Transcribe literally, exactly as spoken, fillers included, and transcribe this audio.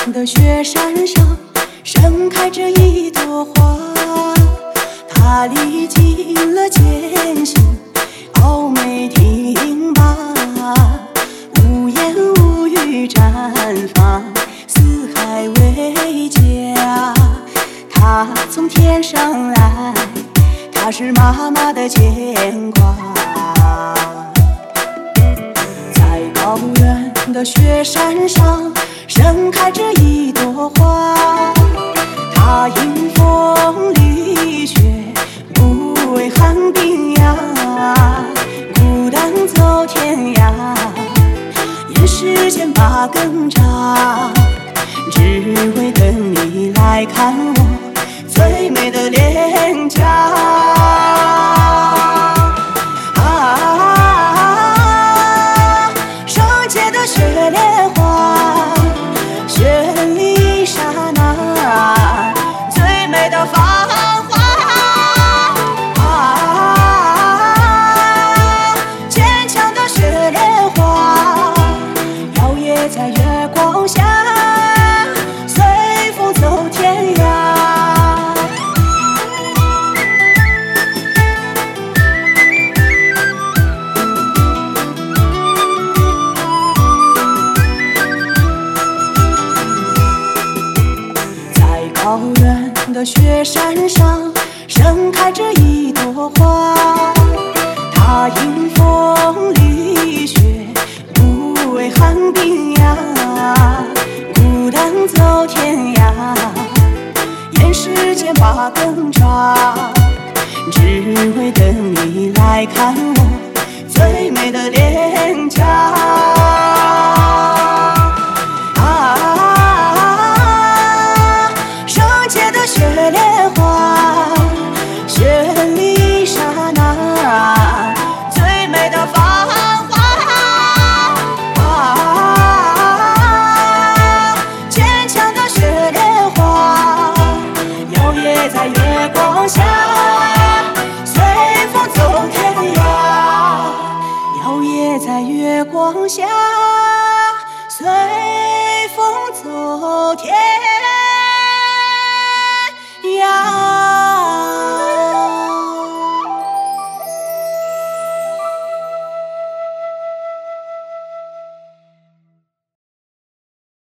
的雪山上盛开着一朵花，它历尽了艰辛，傲美挺拔，无言无语绽放，四海为家。它从天上来，它是妈妈的牵挂。在高原的雪山上盛开着一朵花，它迎风历雪，不畏寒冰呀，孤单走天涯，沿时间把根扎，只为等你来看我最美的脸颊。高原的雪山上盛开着一朵花，它迎风历雪，不畏寒冰呀，孤单走天涯，沿时间把根扎，只为等你来看我最美的脸颊。在月光下，随风走天涯。摇曳在月光下，随风走天涯。